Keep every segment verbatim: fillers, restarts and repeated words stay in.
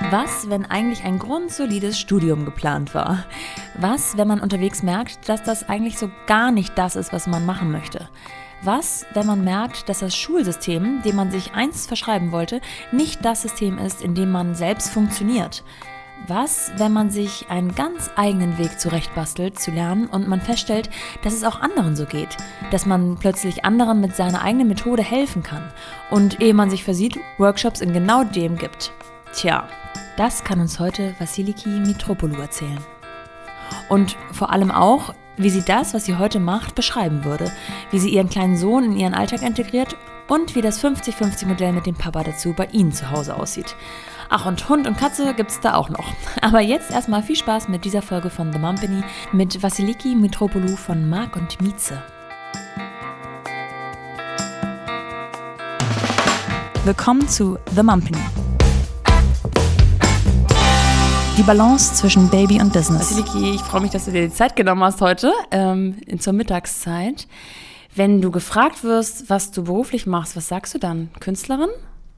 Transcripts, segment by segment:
Was, wenn eigentlich ein grundsolides Studium geplant war? Was, wenn man unterwegs merkt, dass das eigentlich so gar nicht das ist, was man machen möchte? Was, wenn man merkt, dass das Schulsystem, dem man sich einst verschreiben wollte, nicht das System ist, in dem man selbst funktioniert? Was, wenn man sich einen ganz eigenen Weg zurechtbastelt, zu lernen und man feststellt, dass es auch anderen so geht, dass man plötzlich anderen mit seiner eigenen Methode helfen kann und, ehe man sich versieht, Workshops in genau dem gibt? Tja, das kann uns heute Vasiliki Mitropoulou erzählen. Und vor allem auch, wie sie das, was sie heute macht, beschreiben würde, wie sie ihren kleinen Sohn in ihren Alltag integriert und wie das fünfzig fünfzig Modell mit dem Papa dazu bei ihnen zu Hause aussieht. Ach, und Hund und Katze gibt's da auch noch. Aber jetzt erstmal viel Spaß mit dieser Folge von The Mumpany mit Vasiliki Mitropoulou von Marc und Mieze. Willkommen zu The Mumpany. Die Balance zwischen Baby und Business. Vasiliki, ich freue mich, dass du dir die Zeit genommen hast heute, ähm, zur Mittagszeit. Wenn du gefragt wirst, was du beruflich machst, was sagst du dann? Künstlerin?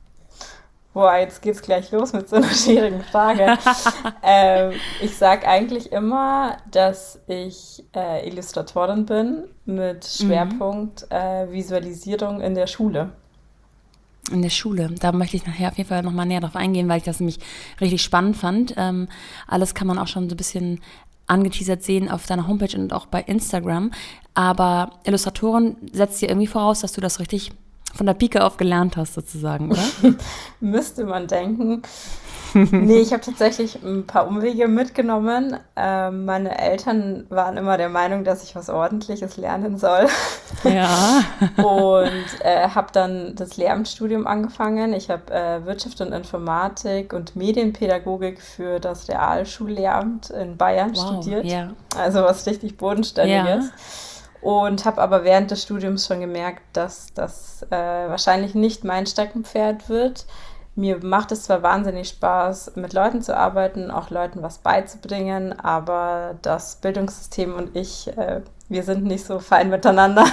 Boah, jetzt geht's gleich los mit so einer schwierigen Frage. ähm, ich sag eigentlich immer, dass ich äh, Illustratorin bin mit Schwerpunkt mhm. äh, Visualisierung in der Schule. In der Schule. Da möchte ich nachher auf jeden Fall nochmal näher drauf eingehen, weil ich das nämlich richtig spannend fand. Ähm, alles kann man auch schon so ein bisschen angeteasert sehen auf deiner Homepage und auch bei Instagram. Aber Illustratorin setzt dir irgendwie voraus, dass du das richtig von der Pike auf gelernt hast, sozusagen, oder? Müsste man denken. Nee, ich habe tatsächlich ein paar Umwege mitgenommen. Ähm, meine Eltern waren immer der Meinung, dass ich was Ordentliches lernen soll. Ja. Und äh, habe dann das Lehramtsstudium angefangen. Ich habe äh, Wirtschaft und Informatik und Medienpädagogik für das Realschullehramt in Bayern wow, studiert. Yeah. Also was richtig Bodenständiges. Ja. Und habe aber während des Studiums schon gemerkt, dass das äh, wahrscheinlich nicht mein Steckenpferd wird. Mir macht es zwar wahnsinnig Spaß, mit Leuten zu arbeiten, auch Leuten was beizubringen, aber das Bildungssystem und ich, äh, wir sind nicht so fein miteinander.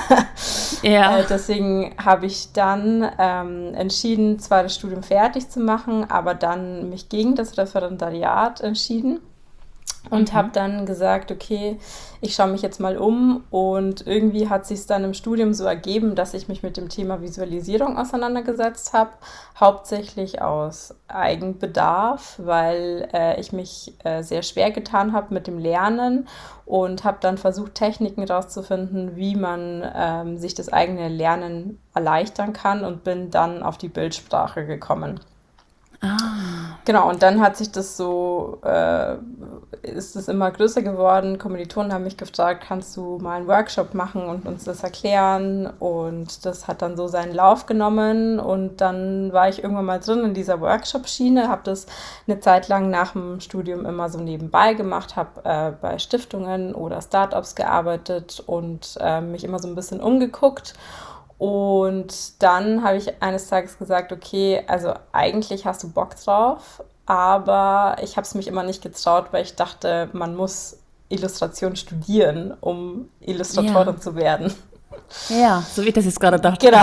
Ja. äh, deswegen habe ich dann ähm, entschieden, zwar das Studium fertig zu machen, aber dann mich gegen das Referendariat entschieden. Und mhm. habe dann gesagt, okay, ich schaue mich jetzt mal um, und irgendwie hat sich es dann im Studium so ergeben, dass ich mich mit dem Thema Visualisierung auseinandergesetzt habe, hauptsächlich aus Eigenbedarf, weil äh, ich mich äh, sehr schwer getan habe mit dem Lernen und habe dann versucht, Techniken rauszufinden, wie man ähm, sich das eigene Lernen erleichtern kann, und bin dann auf die Bildsprache gekommen. Ah. Genau, und dann hat sich das so, äh, ist es immer größer geworden. Kommilitonen haben mich gefragt, kannst du mal einen Workshop machen und uns das erklären? Und das hat dann so seinen Lauf genommen, und dann war ich irgendwann mal drin in dieser Workshop-Schiene, habe das eine Zeit lang nach dem Studium immer so nebenbei gemacht, habe äh, bei Stiftungen oder Startups gearbeitet und äh, mich immer so ein bisschen umgeguckt. Und dann habe ich eines Tages gesagt, okay, also eigentlich hast du Bock drauf, aber ich habe es mich immer nicht getraut, weil ich dachte, man muss Illustration studieren, um Illustratorin ja. zu werden. Ja, so wie ich das jetzt gerade dachte. Genau.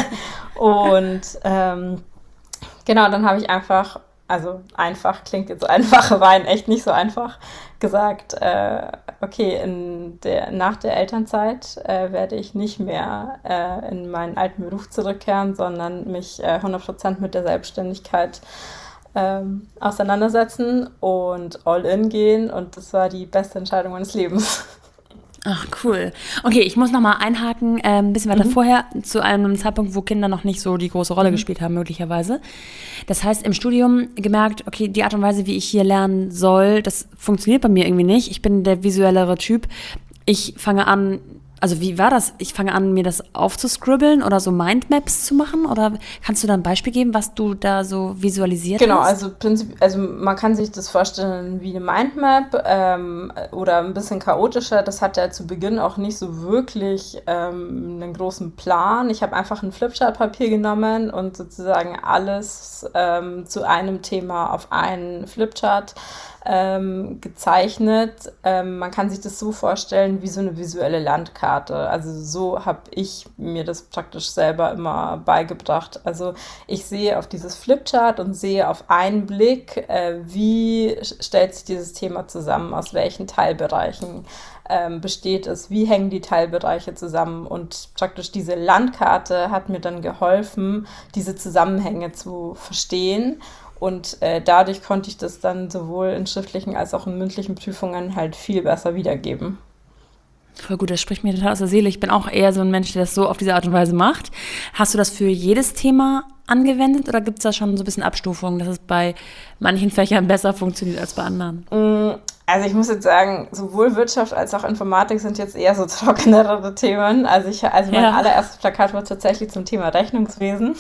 Und ähm, genau, dann habe ich einfach, also einfach klingt jetzt so einfach, war in echt nicht so einfach, gesagt, äh, okay, in der, nach der Elternzeit äh, werde ich nicht mehr äh, in meinen alten Beruf zurückkehren, sondern mich äh, hundert Prozent mit der Selbstständigkeit ähm, auseinandersetzen und all in gehen, und das war die beste Entscheidung meines Lebens. Ach, cool. Okay, ich muss nochmal einhaken, äh, ein bisschen weiter mhm. vorher, zu einem Zeitpunkt, wo Kinder noch nicht so die große Rolle mhm. gespielt haben, möglicherweise. Das heißt, im Studium gemerkt, okay, die Art und Weise, wie ich hier lernen soll, das funktioniert bei mir irgendwie nicht. Ich bin der visuellere Typ. Ich fange an, also wie war das? Ich fange an, mir das aufzuscribbeln oder so Mindmaps zu machen? Oder kannst du da ein Beispiel geben, was du da so visualisiert genau, hast? Genau, also, Prinzip, also man kann sich das vorstellen wie eine Mindmap ähm, oder ein bisschen chaotischer. Das hat ja zu Beginn auch nicht so wirklich ähm, einen großen Plan. Ich habe einfach ein Flipchart-Papier genommen und sozusagen alles ähm, zu einem Thema auf einen Flipchart ähm, gezeichnet. Ähm, man kann sich das so vorstellen wie so eine visuelle Landkarte. Also so habe ich mir das praktisch selber immer beigebracht. Also ich sehe auf dieses Flipchart und sehe auf einen Blick, äh, wie stellt sich dieses Thema zusammen, aus welchen Teilbereichen ähm, besteht es, wie hängen die Teilbereiche zusammen, und praktisch diese Landkarte hat mir dann geholfen, diese Zusammenhänge zu verstehen. Und äh, dadurch konnte ich das dann sowohl in schriftlichen als auch in mündlichen Prüfungen halt viel besser wiedergeben. Voll gut, das spricht mir total aus der Seele. Ich bin auch eher so ein Mensch, der das so auf diese Art und Weise macht. Hast du das für jedes Thema angewendet oder gibt es da schon so ein bisschen Abstufungen, dass es bei manchen Fächern besser funktioniert als bei anderen? Also ich muss jetzt sagen, sowohl Wirtschaft als auch Informatik sind jetzt eher so trockenere Themen. Also, ich, also mein ja. allererstes Plakat war tatsächlich zum Thema Rechnungswesen.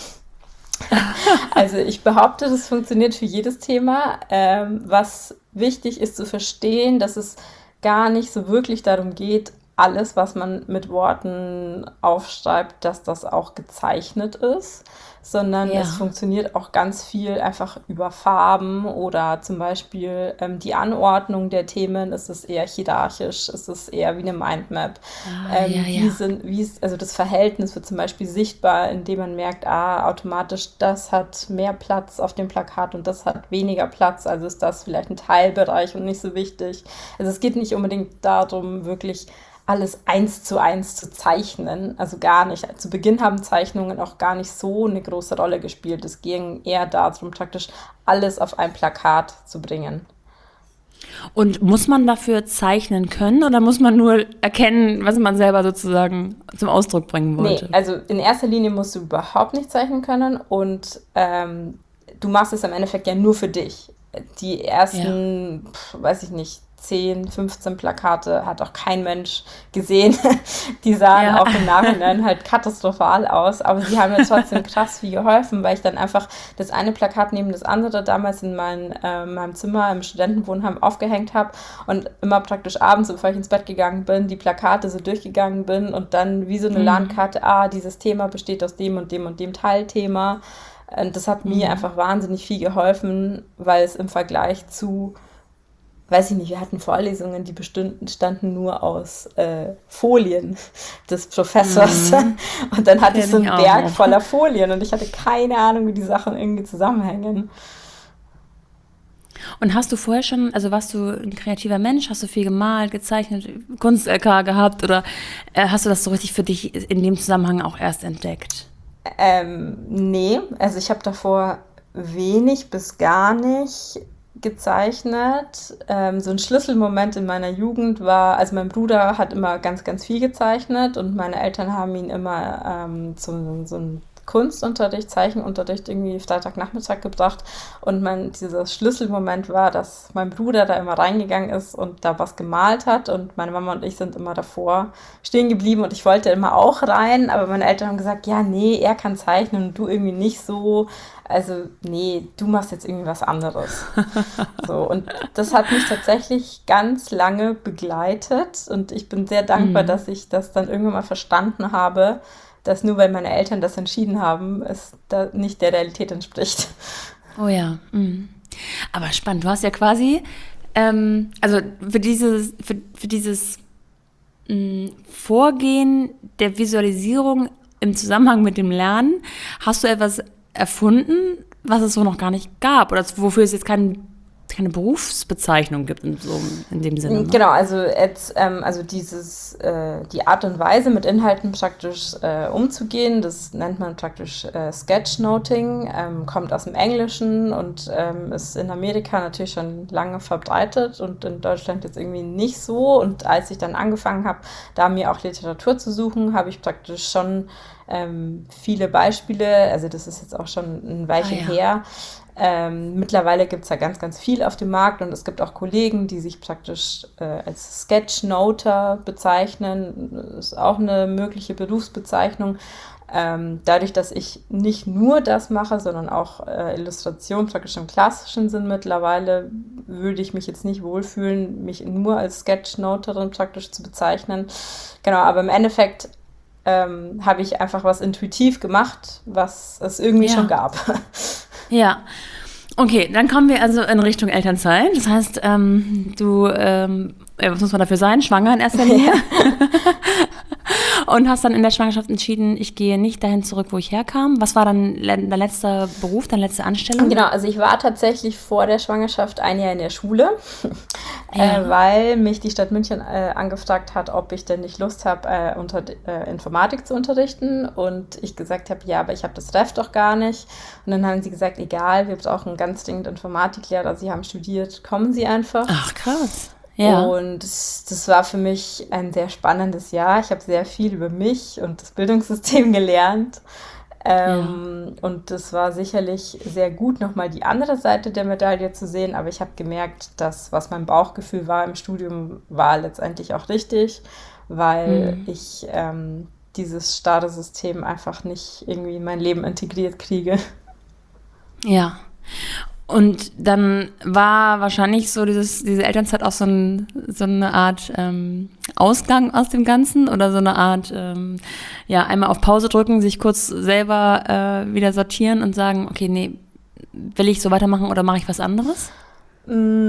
Also ich behaupte, das funktioniert für jedes Thema. Ähm, was wichtig ist zu verstehen, dass es gar nicht so wirklich darum geht, alles, was man mit Worten aufschreibt, dass das auch gezeichnet ist, sondern ja. es funktioniert auch ganz viel einfach über Farben oder zum Beispiel ähm, die Anordnung der Themen. Ist es eher hierarchisch? Ist es eher wie eine Mindmap? Ah, ähm, ja, ja. Wie sind, wie ist, also das Verhältnis wird zum Beispiel sichtbar, indem man merkt, ah, automatisch, das hat mehr Platz auf dem Plakat und das hat weniger Platz, also ist das vielleicht ein Teilbereich und nicht so wichtig. Also es geht nicht unbedingt darum, wirklich alles eins zu eins zu zeichnen, also gar nicht. Zu Beginn haben Zeichnungen auch gar nicht so eine große Rolle gespielt. Es ging eher darum, praktisch alles auf ein Plakat zu bringen. Und muss man dafür zeichnen können oder muss man nur erkennen, was man selber sozusagen zum Ausdruck bringen wollte? Nee, also in erster Linie musst du überhaupt nicht zeichnen können und ähm, du machst es im Endeffekt ja nur für dich. Die ersten, ja. pf, weiß ich nicht, zehn, fünfzehn Plakate hat auch kein Mensch gesehen. Die sahen ja. auch im Nachhinein halt katastrophal aus, aber sie haben mir trotzdem krass viel geholfen, weil ich dann einfach das eine Plakat neben das andere damals in mein, äh, meinem Zimmer im Studentenwohnheim aufgehängt habe und immer praktisch abends, bevor ich ins Bett gegangen bin, die Plakate so durchgegangen bin und dann wie so eine mhm. Landkarte, ah, dieses Thema besteht aus dem und dem und dem Teilthema. Und das hat mhm. mir einfach wahnsinnig viel geholfen, weil es im Vergleich zu weiß ich nicht, wir hatten Vorlesungen, die bestanden nur aus äh, Folien des Professors. Mhm. Und dann hatte ich so einen Berg voller Folien und ich hatte keine Ahnung, wie die Sachen irgendwie zusammenhängen. Und hast du vorher schon, also warst du ein kreativer Mensch, hast du viel gemalt, gezeichnet, Kunst-L K gehabt oder äh, hast du das so richtig für dich in dem Zusammenhang auch erst entdeckt? Ähm, nee, also ich habe davor wenig bis gar nicht gezeichnet. Ähm, so ein Schlüsselmoment in meiner Jugend war, also mein Bruder hat immer ganz, ganz viel gezeichnet und meine Eltern haben ihn immer ähm, zum so einen Kunstunterricht, Zeichenunterricht irgendwie Freitagnachmittag gebracht und mein, dieser Schlüsselmoment war, dass mein Bruder da immer reingegangen ist und da was gemalt hat und meine Mama und ich sind immer davor stehen geblieben und ich wollte immer auch rein, aber meine Eltern haben gesagt, ja, nee, er kann zeichnen und du irgendwie nicht so, also nee, du machst jetzt irgendwie was anderes. So, und das hat mich tatsächlich ganz lange begleitet und ich bin sehr dankbar, mhm. dass ich das dann irgendwann mal verstanden habe, dass nur weil meine Eltern das entschieden haben, es da nicht der Realität entspricht. Oh ja. Mhm. Aber spannend, du hast ja quasi, ähm, also für dieses, für, für dieses mh, Vorgehen der Visualisierung im Zusammenhang mit dem Lernen, hast du etwas erfunden, was es so noch gar nicht gab oder wofür es jetzt keinen keine Berufsbezeichnung gibt in, so, in dem Sinne. Ne? Genau, also jetzt, ähm, also dieses, äh, die Art und Weise mit Inhalten praktisch äh, umzugehen, das nennt man praktisch äh, Sketchnoting, ähm, kommt aus dem Englischen und ähm, ist in Amerika natürlich schon lange verbreitet und in Deutschland jetzt irgendwie nicht so. Und als ich dann angefangen habe, da mir auch Literatur zu suchen, habe ich praktisch schon ähm, viele Beispiele, also das ist jetzt auch schon ein Weilchen ah, ja. her. Ähm, mittlerweile gibt es ja ganz, ganz viel auf dem Markt und es gibt auch Kollegen, die sich praktisch äh, als Sketchnoter bezeichnen. Das ist auch eine mögliche Berufsbezeichnung. Ähm, dadurch, dass ich nicht nur das mache, sondern auch äh, Illustration praktisch im klassischen Sinn mittlerweile, würde ich mich jetzt nicht wohlfühlen, mich nur als Sketchnoterin praktisch zu bezeichnen. Genau, aber im Endeffekt ähm, habe ich einfach was intuitiv gemacht, was es irgendwie ja. schon gab. Ja, Okay, dann kommen wir also in Richtung Elternzeit. Das heißt, ähm, du, ähm, was muss man dafür sein? Schwanger in erster Linie. Und hast dann in der Schwangerschaft entschieden, ich gehe nicht dahin zurück, wo ich herkam. Was war dann dein letzter Beruf, deine letzte Anstellung? Genau, also ich war tatsächlich vor der Schwangerschaft ein Jahr in der Schule, ja. äh, weil mich die Stadt München äh, angefragt hat, ob ich denn nicht Lust habe, äh, unter, äh, Informatik zu unterrichten. Und ich gesagt habe, ja, aber ich habe das Ref doch gar nicht. Und dann haben sie gesagt, egal, wir brauchen ganz dringend Informatiklehrer. Sie haben studiert, kommen Sie einfach. Ach, krass. Ja. Und das, das war für mich ein sehr spannendes Jahr. Ich habe sehr viel über mich und das Bildungssystem gelernt. Ähm, ja. Und das war sicherlich sehr gut, nochmal die andere Seite der Medaille zu sehen. Aber ich habe gemerkt, dass was mein Bauchgefühl war im Studium, war letztendlich auch richtig, weil mhm. ich ähm, dieses starre System einfach nicht irgendwie in mein Leben integriert kriege. Ja. Und dann war wahrscheinlich so dieses, diese Elternzeit auch so, ein, so eine Art ähm, Ausgang aus dem Ganzen oder so eine Art, ähm, ja, einmal auf Pause drücken, sich kurz selber äh, wieder sortieren und sagen, okay, nee, will ich so weitermachen oder mache ich was anderes? Mm.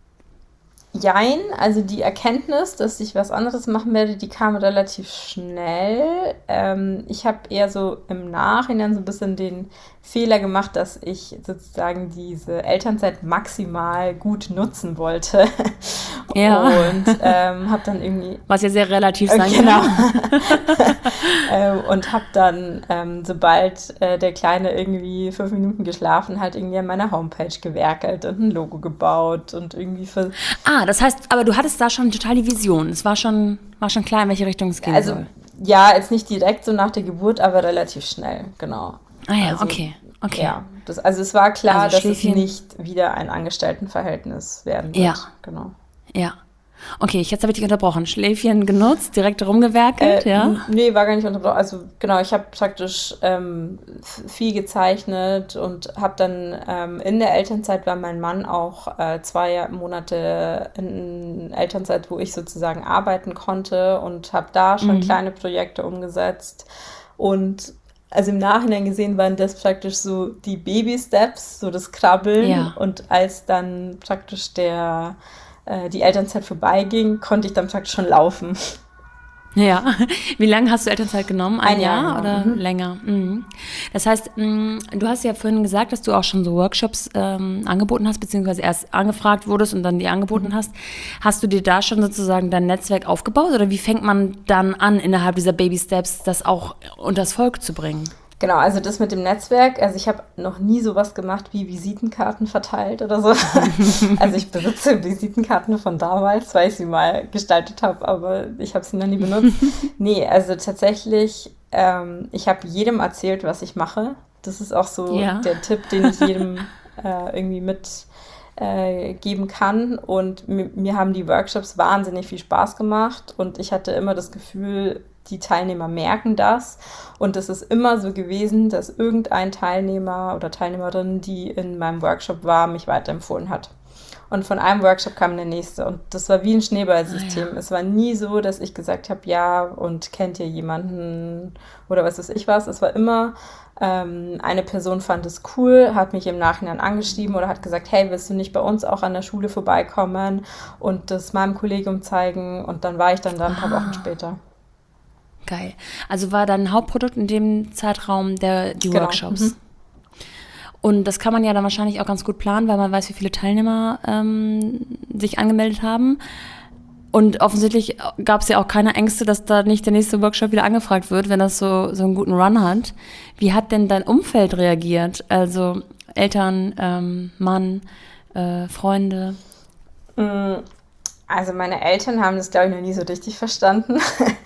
Jein, also die Erkenntnis, dass ich was anderes machen werde, die kam relativ schnell. Ähm, ich habe eher so im Nachhinein so ein bisschen den Fehler gemacht, dass ich sozusagen diese Elternzeit maximal gut nutzen wollte. Ja. Und ähm, habe dann irgendwie... Was ja sehr relativ sein äh, genau. kann. ähm, und habe dann, ähm, sobald äh, der Kleine irgendwie fünf Minuten geschlafen hat, irgendwie an meiner Homepage gewerkelt und ein Logo gebaut und irgendwie... für Ah, das heißt, aber du hattest da schon total die Vision. Es war schon, war schon klar, in welche Richtung es gehen also, soll. Ja, jetzt nicht direkt so nach der Geburt, aber relativ schnell, genau. Ah ja, also, okay. okay. Ja, das, also es war klar, also dass Schläfchen. es nicht wieder ein Angestelltenverhältnis werden wird. Ja. Genau. Ja. Okay, jetzt habe ich dich unterbrochen. Schläfchen genutzt, direkt rumgewerkelt, äh, ja? Nee, war gar nicht unterbrochen. Also genau, ich habe praktisch ähm, viel gezeichnet und habe dann ähm, in der Elternzeit war mein Mann auch äh, zwei Monate in Elternzeit, wo ich sozusagen arbeiten konnte und habe da schon mhm. kleine Projekte umgesetzt. Und also im Nachhinein gesehen waren das praktisch so die Baby-Steps, so das Krabbeln. Ja. Und als dann praktisch der die Elternzeit vorbeiging, konnte ich dann praktisch schon laufen. Ja. Wie lange hast du Elternzeit genommen? Ein, Ein Jahr, Jahr oder mhm. länger? Mhm. Das heißt, du hast ja vorhin gesagt, dass du auch schon so Workshops ähm, angeboten hast, beziehungsweise erst angefragt wurdest und dann die angeboten mhm. hast. Hast du dir da schon sozusagen dein Netzwerk aufgebaut oder wie fängt man dann an, innerhalb dieser Baby-Steps das auch unters Volk zu bringen? Genau, also das mit dem Netzwerk, also ich habe noch nie sowas gemacht wie Visitenkarten verteilt oder so. Also ich besitze Visitenkarten von damals, weil ich sie mal gestaltet habe, aber ich habe sie noch nie benutzt. Nee, also tatsächlich, ähm, ich habe jedem erzählt, was ich mache. Das ist auch so ja. der Tipp, den ich jedem äh, irgendwie mitgeben äh, kann. Und mir, mir haben die Workshops wahnsinnig viel Spaß gemacht und ich hatte immer das Gefühl, die Teilnehmer merken das und es ist immer so gewesen, dass irgendein Teilnehmer oder Teilnehmerin, die in meinem Workshop war, mich weiterempfohlen hat. Und von einem Workshop kam der nächste und das war wie ein Schneeballsystem. Ah, ja. Es war nie so, dass ich gesagt habe, ja, und kennt ihr jemanden oder was weiß ich was. Es war immer, ähm, eine Person fand es cool, hat mich im Nachhinein angeschrieben oder hat gesagt, hey, willst du nicht bei uns auch an der Schule vorbeikommen und das meinem Kollegium zeigen? Und dann war ich dann da ein paar ah. Wochen später. Geil. Also war dein Hauptprodukt in dem Zeitraum der, die genau. Workshops. Mhm. Und das kann man ja dann wahrscheinlich auch ganz gut planen, weil man weiß, wie viele Teilnehmer ähm, sich angemeldet haben. Und offensichtlich gab es ja auch keine Ängste, dass da nicht der nächste Workshop wieder angefragt wird, wenn das so, so einen guten Run hat. Wie hat denn dein Umfeld reagiert? Also Eltern, ähm, Mann, äh, Freunde? Mhm. Also meine Eltern haben das, glaube ich, noch nie so richtig verstanden,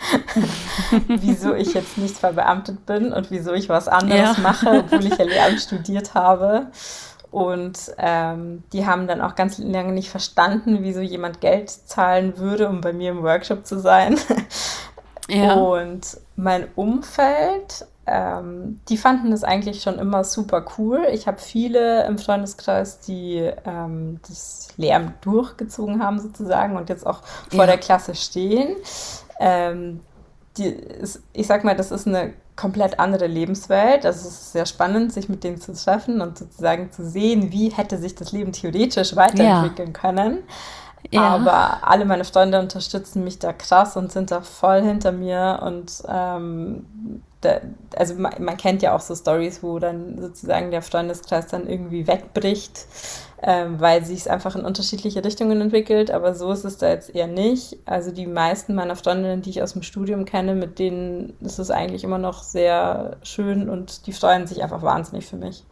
wieso ich jetzt nicht verbeamtet bin und wieso ich was anderes ja. mache, obwohl ich ja Lehramt studiert habe. Und ähm, die haben dann auch ganz lange nicht verstanden, wieso jemand Geld zahlen würde, um bei mir im Workshop zu sein. Ja. Und mein Umfeld, ähm, die fanden das eigentlich schon immer super cool. Ich habe viele im Freundeskreis, die ähm, das Lehramt durchgezogen haben sozusagen und jetzt auch vor ja. der Klasse stehen. Ähm, die ist, ich sag mal, das ist eine komplett andere Lebenswelt. Also es ist sehr spannend, sich mit denen zu treffen und sozusagen zu sehen, wie hätte sich das Leben theoretisch weiterentwickeln ja. können. Ja. Aber alle meine Freunde unterstützen mich da krass und sind da voll hinter mir und ähm, da, also man, man kennt ja auch so Storys, wo dann sozusagen der Freundeskreis dann irgendwie wegbricht, ähm, weil sich es einfach in unterschiedliche Richtungen entwickelt, aber so ist es da jetzt eher nicht. Also die meisten meiner Freundinnen, die ich aus dem Studium kenne, mit denen ist es eigentlich immer noch sehr schön und die freuen sich einfach wahnsinnig für mich.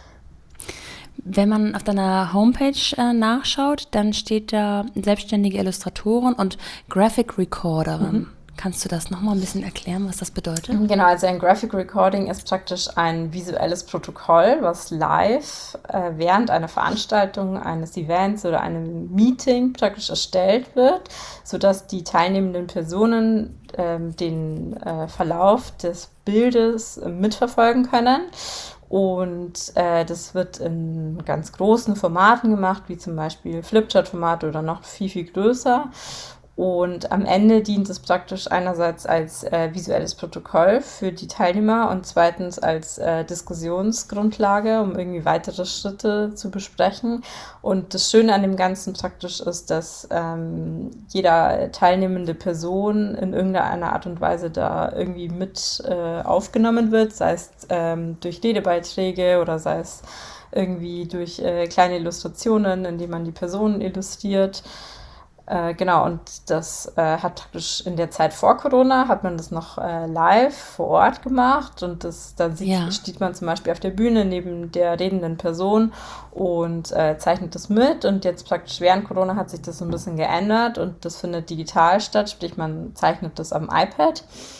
Wenn man auf deiner Homepage äh, nachschaut, dann steht da selbstständige Illustratorin und Graphic Recorderin. Mhm. Kannst du das nochmal ein bisschen erklären, was das bedeutet? Genau, also ein Graphic Recording ist praktisch ein visuelles Protokoll, was live äh, während einer Veranstaltung, eines Events oder einem Meeting praktisch erstellt wird, sodass die teilnehmenden Personen äh, den äh, Verlauf des Bildes äh, mitverfolgen können. Und äh, das wird in ganz großen Formaten gemacht, wie zum Beispiel Flipchart-Format oder noch viel, viel größer. Und am Ende dient es praktisch einerseits als äh, visuelles Protokoll für die Teilnehmer und zweitens als äh, Diskussionsgrundlage, um irgendwie weitere Schritte zu besprechen. Und das Schöne an dem Ganzen praktisch ist, dass ähm, jeder teilnehmende Person in irgendeiner Art und Weise da irgendwie mit äh, aufgenommen wird, sei es ähm, durch Redebeiträge oder sei es irgendwie durch äh, kleine Illustrationen, indem man die Personen illustriert. Äh, genau, und das äh, hat praktisch in der Zeit vor Corona, hat man das noch äh, live vor Ort gemacht und das, da sieht, ja. steht man zum Beispiel auf der Bühne neben der redenden Person und äh, zeichnet das mit und jetzt praktisch während Corona hat sich das so ein bisschen geändert und das findet digital statt, sprich man zeichnet das am iPad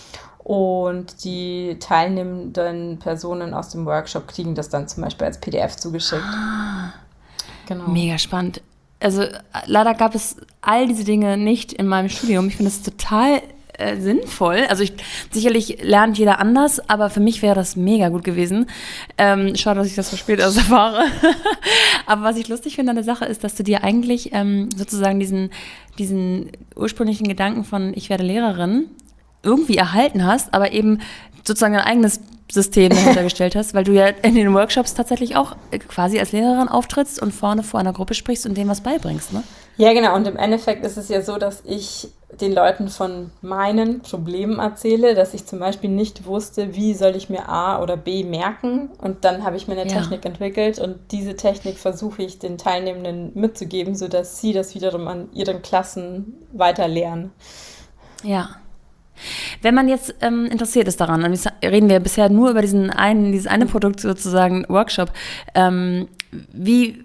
und die teilnehmenden Personen aus dem Workshop kriegen das dann zum Beispiel als P D F zugeschickt. Ah, genau. Mega spannend. Also leider gab es all diese Dinge nicht in meinem Studium. Ich finde es total äh, sinnvoll. Also ich, sicherlich lernt jeder anders, aber für mich wäre das mega gut gewesen. Ähm, schade, dass ich das so spät erst erfahre. Aber was ich lustig finde an der Sache ist, dass du dir eigentlich ähm, sozusagen diesen, diesen ursprünglichen Gedanken von ich werde Lehrerin irgendwie erhalten hast, aber eben sozusagen ein eigenes System dahinter gestellt hast, weil du ja in den Workshops tatsächlich auch quasi als Lehrerin auftrittst und vorne vor einer Gruppe sprichst und denen was beibringst, ne? Ja, genau. Und im Endeffekt ist es ja so, dass ich den Leuten von meinen Problemen erzähle, dass ich zum Beispiel nicht wusste, wie soll ich mir A oder B merken. Und dann habe ich mir eine ja. Technik entwickelt und diese Technik versuche ich den Teilnehmenden mitzugeben, sodass sie das wiederum an ihren Klassen weiter lernen. Ja. Wenn man jetzt ähm, interessiert ist daran, und jetzt reden wir bisher nur über diesen einen, dieses eine Produkt sozusagen, Workshop, ähm, wie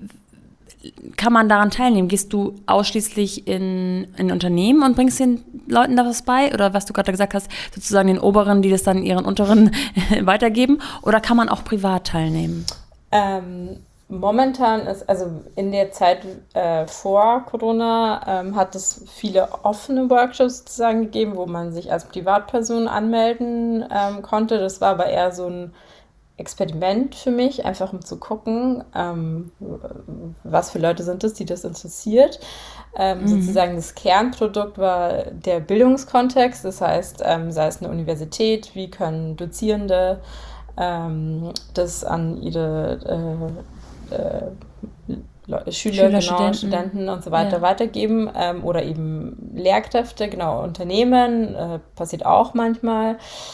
kann man daran teilnehmen? Gehst du ausschließlich in, in Unternehmen und bringst den Leuten da was bei? Oder was du gerade gesagt hast, sozusagen den Oberen, die das dann ihren Unteren weitergeben? Oder kann man auch privat teilnehmen? Ähm, momentan ist, also in der Zeit äh, vor Corona ähm, hat es viele offene Workshops sozusagen gegeben, wo man sich als Privatperson anmelden ähm, konnte. Das war aber eher so ein Experiment für mich, einfach um zu gucken, ähm, was für Leute sind es, die das interessiert. Ähm, mhm. Sozusagen das Kernprodukt war der Bildungskontext, das heißt, ähm, sei es eine Universität, wie können Dozierende ähm, das an ihre äh, äh, Schüler, Schüler genau, Studenten. Studenten und so weiter ja. weitergeben ähm, oder eben Lehrkräfte, genau, Unternehmen, äh, passiert auch manchmal.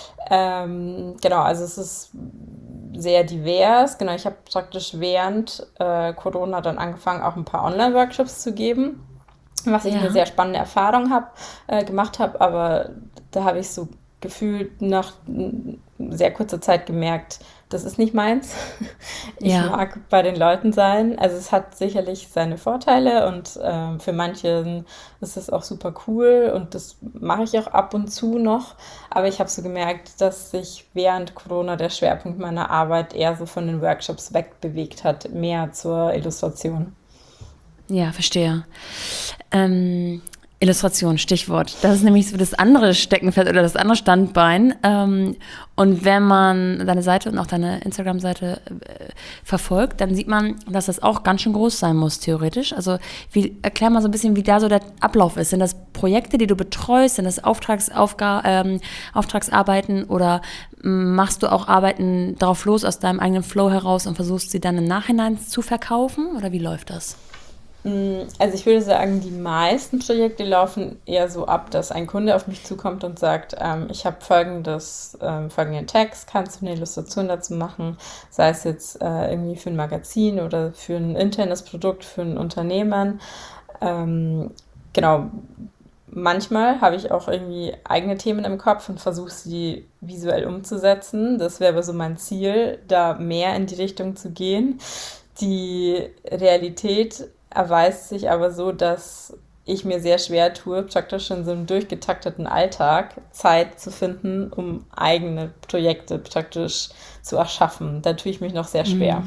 Ähm, genau, also es ist sehr divers. Genau, ich habe praktisch während äh, Corona dann angefangen, auch ein paar Online-Workshops zu geben, was ich ja. eine sehr spannende Erfahrung hab, äh, gemacht habe, aber da habe ich so gefühlt nach sehr kurzer Zeit gemerkt, das ist nicht meins. Ich ja. mag bei den Leuten sein. Also es hat sicherlich seine Vorteile und äh, für manche ist es auch super cool und das mache ich auch ab und zu noch. Aber ich habe so gemerkt, dass sich während Corona der Schwerpunkt meiner Arbeit eher so von den Workshops wegbewegt hat, mehr zur Illustration. Ja, verstehe. Ähm, Illustration, Stichwort. Das ist nämlich so das andere Steckenpferd oder das andere Standbein. Ähm, und wenn man deine Seite und auch deine Instagram-Seite äh, verfolgt, dann sieht man, dass das auch ganz schön groß sein muss, theoretisch. Also wie, erklär mal so ein bisschen, wie da so der Ablauf ist. Sind das Projekte, die du betreust? Sind das Auftragsaufga- ähm, Auftragsarbeiten oder machst du auch Arbeiten drauf los aus deinem eigenen Flow heraus und versuchst sie dann im Nachhinein zu verkaufen? Oder wie läuft das? Also ich würde sagen, die meisten Projekte laufen eher so ab, dass ein Kunde auf mich zukommt und sagt, ähm, ich habe folgendes, ähm, folgenden Text, kannst du eine Illustration dazu machen, sei es jetzt äh, irgendwie für ein Magazin oder für ein internes Produkt, für ein Unternehmen. Ähm, genau, manchmal habe ich auch irgendwie eigene Themen im Kopf und versuche sie visuell umzusetzen. Das wäre aber so mein Ziel, da mehr in die Richtung zu gehen. Die Realität erweist sich aber so, dass ich mir sehr schwer tue, praktisch in so einem durchgetakteten Alltag Zeit zu finden, um eigene Projekte praktisch zu erschaffen. Da tue ich mich noch sehr schwer.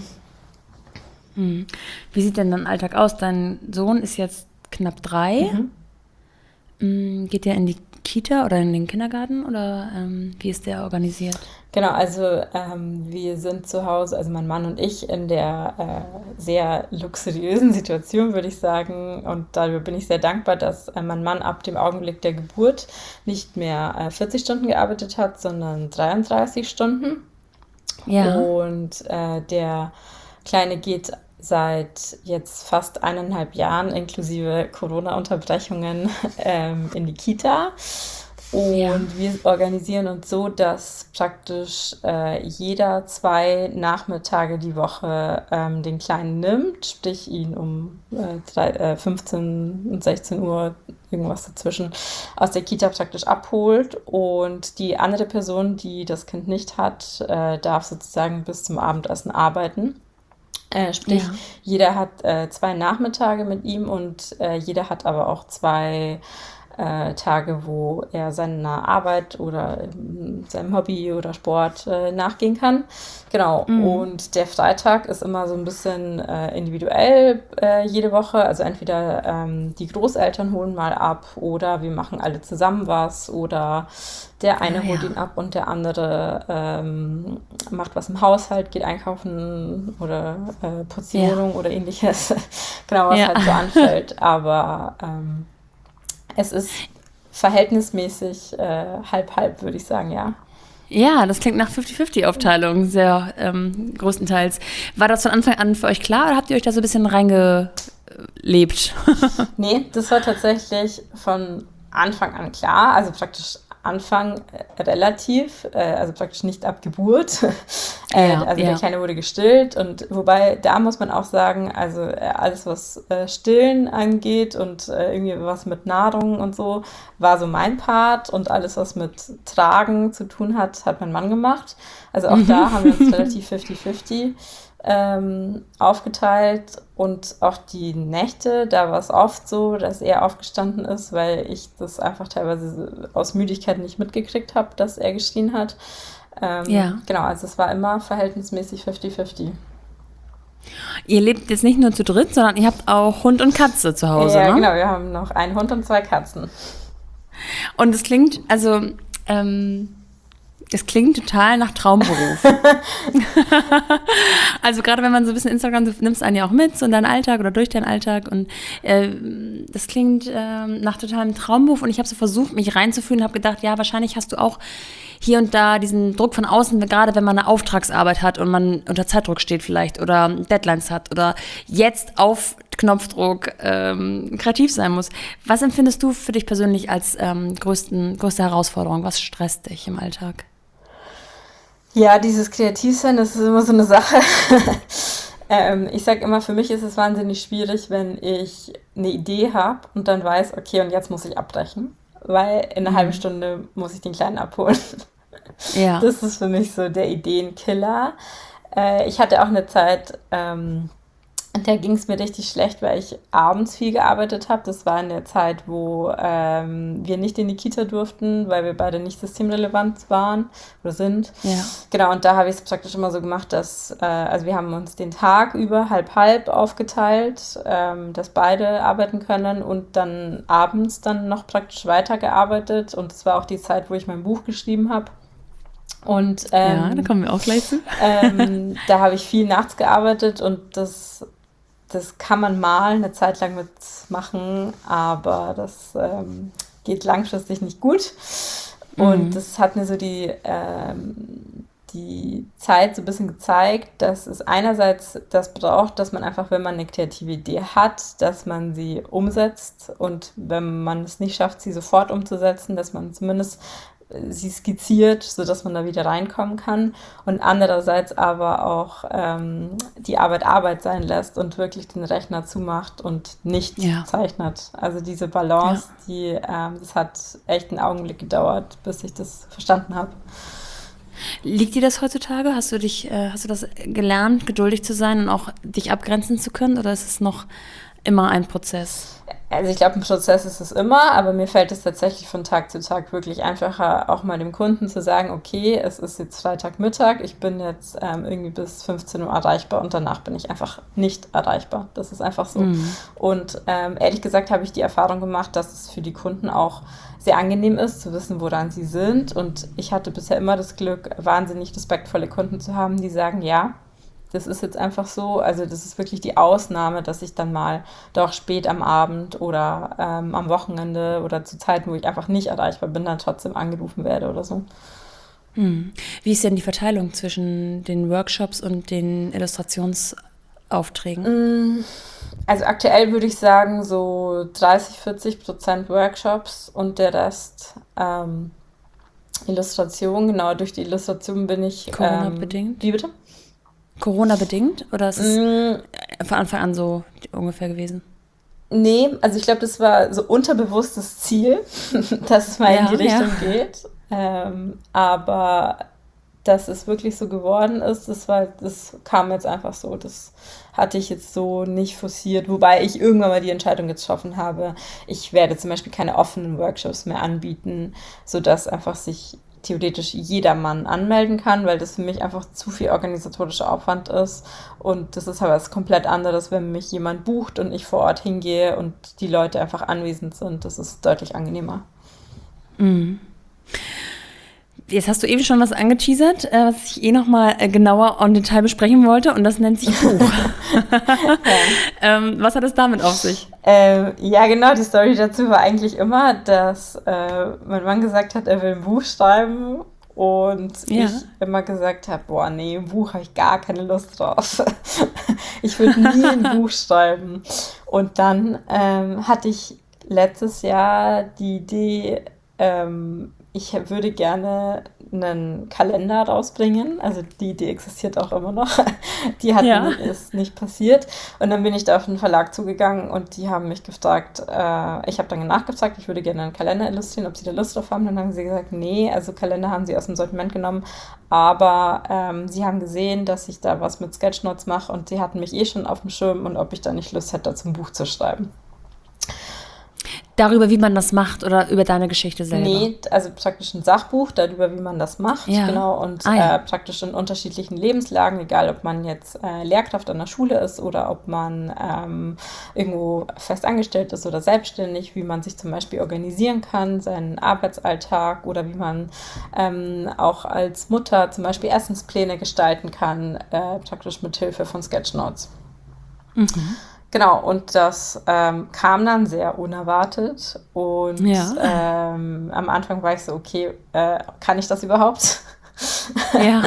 Hm. Wie sieht denn dein Alltag aus? Dein Sohn ist jetzt knapp drei. Mhm. Mm, Geht der in die Kita oder in den Kindergarten oder ähm, wie ist der organisiert? Genau, also ähm, wir sind zu Hause, also mein Mann und ich, in der äh, sehr luxuriösen Situation, würde ich sagen. Und darüber bin ich sehr dankbar, dass äh, mein Mann ab dem Augenblick der Geburt nicht mehr äh, vierzig Stunden gearbeitet hat, sondern dreiunddreißig Stunden. Ja. Und äh, der Kleine geht seit jetzt fast eineinhalb Jahren inklusive Corona-Unterbrechungen ähm, in die Kita. Und Ja. wir organisieren uns so, dass praktisch äh, jeder zwei Nachmittage die Woche ähm, den Kleinen nimmt, sprich ihn um äh, drei, äh, fünfzehn und sechzehn Uhr, irgendwas dazwischen, aus der Kita praktisch abholt. Und die andere Person, die das Kind nicht hat, äh, darf sozusagen bis zum Abendessen arbeiten. Äh, sprich, Ja. jeder hat äh, zwei Nachmittage mit ihm und äh, jeder hat aber auch zwei äh, Tage, wo er seiner Arbeit oder ähm, seinem Hobby oder Sport äh, nachgehen kann. Genau, und der Freitag ist immer so ein bisschen äh, individuell äh, jede Woche. Also entweder ähm, die Großeltern holen mal ab oder wir machen alle zusammen was oder der eine Ah, holt ja. ihn ab und der andere ähm, macht was im Haushalt, geht einkaufen oder äh, putzt die Ja. Wohnung oder ähnliches. Genau, was Ja. halt so anfällt. Aber ähm, es ist verhältnismäßig äh, halb-halb, würde ich sagen, ja. Ja, das klingt nach fünfzig-fünfzig-Aufteilung, sehr ähm, größtenteils. War das von Anfang an für euch klar oder habt ihr euch da so ein bisschen reingelebt? Nee, das war tatsächlich von Anfang an klar. Also praktisch Anfang äh, relativ, äh, also praktisch nicht ab Geburt. äh, Ja, also ja. der Kleine wurde gestillt und wobei, da muss man auch sagen, also äh, alles, was äh, Stillen angeht und äh, irgendwie was mit Nahrung und so, war so mein Part und alles, was mit Tragen zu tun hat, hat mein Mann gemacht. Also auch da haben wir uns relativ fünfzig-fünfzig ähm, aufgeteilt und auch die Nächte, da war es oft so, dass er aufgestanden ist, weil ich das einfach teilweise aus Müdigkeit nicht mitgekriegt habe, dass er geschrien hat. Ähm, Ja. Genau, also es war immer verhältnismäßig fünfzig-fünfzig. Ihr lebt jetzt nicht nur zu dritt, sondern ihr habt auch Hund und Katze zu Hause, Ja, ne? genau, wir haben noch einen Hund und zwei Katzen. Und es klingt, also, ähm, es klingt total nach Traumberuf. Also gerade wenn man so ein bisschen Instagram, du nimmst einen ja auch mit so in deinen Alltag oder durch deinen Alltag und äh, das klingt ähm, nach totalem Traumberuf und ich habe so versucht, mich reinzufühlen und habe gedacht, ja, wahrscheinlich hast du auch hier und da diesen Druck von außen, gerade wenn man eine Auftragsarbeit hat und man unter Zeitdruck steht vielleicht oder Deadlines hat oder jetzt auf Knopfdruck ähm, kreativ sein muss. Was empfindest du für dich persönlich als ähm, größten, größte Herausforderung? Was stresst dich im Alltag? Ja, dieses Kreativsein, das ist immer so eine Sache. ähm, ich sage immer, für mich ist es wahnsinnig schwierig, wenn ich eine Idee habe und dann weiß, okay, und jetzt muss ich abbrechen, weil in einer Mhm. halben Stunde muss ich den Kleinen abholen. Ja. Das ist für mich so der Ideenkiller. Äh, ich hatte auch eine Zeit, ähm, in der ging es mir richtig schlecht, weil ich abends viel gearbeitet habe. Das war in der Zeit, wo ähm, wir nicht in die Kita durften, weil wir beide nicht systemrelevant waren oder sind. Ja. Genau, und da habe ich es praktisch immer so gemacht, dass, äh, also wir haben uns den Tag über halb-halb aufgeteilt, ähm, dass beide arbeiten können und dann abends dann noch praktisch weitergearbeitet. Und das war auch die Zeit, wo ich mein Buch geschrieben habe. Und ähm, Ja, da kommen wir auch gleich zu. ähm, da habe ich viel nachts gearbeitet und das das kann man mal eine Zeit lang mitmachen, aber das ähm, geht langfristig nicht gut. Und Mhm. das hat mir so die, ähm, die Zeit so ein bisschen gezeigt, dass es einerseits das braucht, dass man einfach, wenn man eine kreative Idee hat, dass man sie umsetzt und wenn man es nicht schafft, sie sofort umzusetzen, dass man zumindest äh, sie skizziert, sodass man da wieder reinkommen kann und andererseits aber auch ähm, die Arbeit Arbeit sein lässt und wirklich den Rechner zumacht und nicht Ja, zeichnet. Also diese ja. Balance, die, ähm, das hat echt einen Augenblick gedauert, bis ich das verstanden habe. Liegt dir das heutzutage? Hast du dich, äh, hast du das gelernt, geduldig zu sein und auch dich abgrenzen zu können? Oder ist es noch immer ein Prozess? Also ich glaube, ein Prozess ist es immer, aber mir fällt es tatsächlich von Tag zu Tag wirklich einfacher, auch mal dem Kunden zu sagen, okay, es ist jetzt Freitagmittag, ich bin jetzt ähm, irgendwie bis fünfzehn Uhr erreichbar und danach bin ich einfach nicht erreichbar. Das ist einfach so. Mhm. Und ähm, ehrlich gesagt habe ich die Erfahrung gemacht, dass es für die Kunden auch sehr angenehm ist, zu wissen, woran sie sind. Und ich hatte bisher immer das Glück, wahnsinnig respektvolle Kunden zu haben, die sagen, ja, das ist jetzt einfach so, also das ist wirklich die Ausnahme, dass ich dann mal doch spät am Abend oder ähm, am Wochenende oder zu Zeiten, wo ich einfach nicht erreichbar bin, dann trotzdem angerufen werde oder so. Mhm. Wie ist denn die Verteilung zwischen den Workshops und den Illustrationsaufträgen? Mm, Also aktuell würde ich sagen so dreißig, vierzig Prozent Workshops und der Rest ähm, Illustration. Genau, durch die Illustration bin ich, ähm, Corona-bedingt? wie bitte? Corona-bedingt? Oder ist es Mm, von Anfang an so ungefähr gewesen? Nee, also ich glaube, das war so unterbewusstes Ziel, dass es mal in die Ja, ja. Richtung geht. Ähm, aber dass es wirklich so geworden ist, das war, das kam jetzt einfach so. Das hatte ich jetzt so nicht forciert, wobei ich irgendwann mal die Entscheidung getroffen habe, ich werde zum Beispiel keine offenen Workshops mehr anbieten, sodass einfach sich theoretisch jedermann anmelden kann, weil das für mich einfach zu viel organisatorischer Aufwand ist. Und das ist aber was komplett anderes, wenn mich jemand bucht und ich vor Ort hingehe und die Leute einfach anwesend sind. Das ist deutlich angenehmer. Mhm. Jetzt hast du eben schon was angeteasert, äh, was ich eh nochmal äh, genauer en Detail besprechen wollte, und das nennt sich Buch. Ja. ähm, was hat es damit auf sich? Ähm, ja, genau, die Story dazu war eigentlich immer, dass äh, mein Mann gesagt hat, er will ein Buch schreiben und Ja. ich immer gesagt habe, boah, nee, ein Buch habe ich gar keine Lust drauf. Ich würde nie ein Buch schreiben. Und dann ähm, hatte ich letztes Jahr die Idee, ähm, ich würde gerne einen Kalender rausbringen. Also die Idee existiert auch immer noch. Die hat Ja. ist nicht passiert. Und dann bin ich da auf den Verlag zugegangen und die haben mich gefragt, äh, ich habe dann nachgefragt, ich würde gerne einen Kalender illustrieren, ob sie da Lust drauf haben. Dann haben sie gesagt, nee, also Kalender haben sie aus dem Sortiment genommen, aber ähm, sie haben gesehen, dass ich da was mit Sketchnotes mache und sie hatten mich eh schon auf dem Schirm und ob ich da nicht Lust hätte, dazu ein Buch zu schreiben. Darüber, wie man das macht, oder über deine Geschichte selber? Nee, also praktisch ein Sachbuch darüber, wie man das macht, Ja. genau, und Ah ja. äh, praktisch in unterschiedlichen Lebenslagen, egal ob man jetzt äh, Lehrkraft an der Schule ist oder ob man ähm, irgendwo fest angestellt ist oder selbstständig, wie man sich zum Beispiel organisieren kann, seinen Arbeitsalltag oder wie man ähm, auch als Mutter zum Beispiel Essenspläne gestalten kann, äh, praktisch mit Hilfe von Sketchnotes. Mhm. Genau, und das ähm, kam dann sehr unerwartet und Ja. ähm, am Anfang war ich so, okay, äh, kann ich das überhaupt? Ja.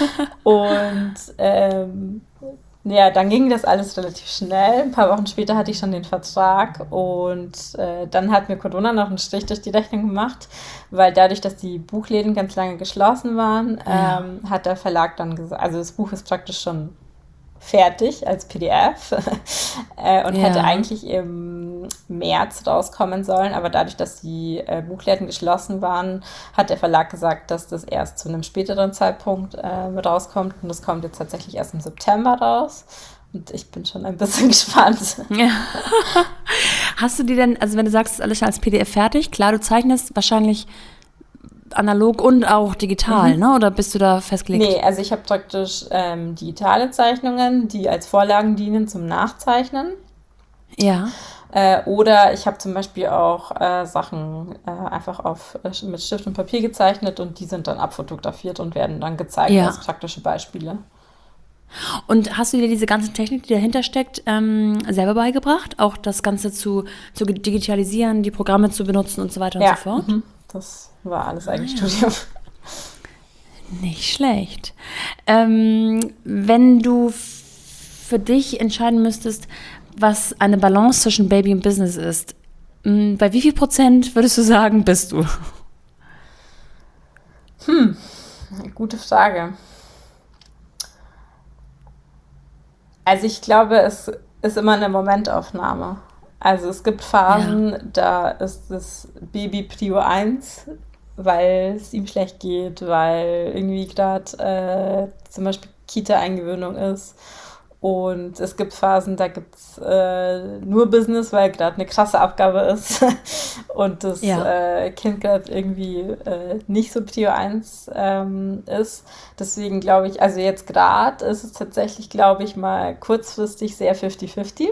Und ähm, ja, dann ging das alles relativ schnell. Ein paar Wochen später hatte ich schon den Vertrag und äh, dann hat mir Corona noch einen Strich durch die Rechnung gemacht, weil dadurch, dass die Buchläden ganz lange geschlossen waren, Ja. ähm, hat der Verlag dann gesagt, also das Buch ist praktisch schon fertig als P D F äh, und hätte Ja. eigentlich im März rauskommen sollen, aber dadurch, dass die äh, Buchläden geschlossen waren, hat der Verlag gesagt, dass das erst zu einem späteren Zeitpunkt äh, rauskommt und das kommt jetzt tatsächlich erst im September raus und ich bin schon ein bisschen gespannt. Ja. Hast du dir denn, also wenn du sagst, es ist alles schon als P D F fertig, klar, du zeichnest wahrscheinlich analog und auch digital, Mhm. ne? Oder bist du da festgelegt? Nee, also ich habe praktisch ähm, digitale Zeichnungen, die als Vorlagen dienen zum Nachzeichnen. Ja. Äh, oder ich habe zum Beispiel auch äh, Sachen äh, einfach auf, äh, mit Stift und Papier gezeichnet und die sind dann abfotografiert und werden dann gezeigt Ja. als praktische Beispiele. Und hast du dir diese ganze Technik, die dahinter steckt, ähm, selber beigebracht? Auch das Ganze zu, zu digitalisieren, die Programme zu benutzen und so weiter ja. und so fort? Mhm. Das war alles eigentlich Ah, ja. Studium. Nicht schlecht. Ähm, wenn du f- für dich entscheiden müsstest, was eine Balance zwischen Baby und Business ist, m, bei wie viel Prozent würdest du sagen, bist du? Gute Frage. Also ich glaube, es ist immer eine Momentaufnahme. Also es gibt Ja, Phasen, da ist das Baby Prio eins, weil es ihm schlecht geht, weil irgendwie gerade äh, zum Beispiel Kita-Eingewöhnung ist. Und es gibt Phasen, da gibt es äh, nur Business, weil gerade eine krasse Abgabe ist und das ja. äh, Kind gerade irgendwie äh, nicht so Prio eins ähm, ist. Deswegen glaube ich, also jetzt gerade ist es tatsächlich, glaube ich, mal kurzfristig sehr fifty fifty.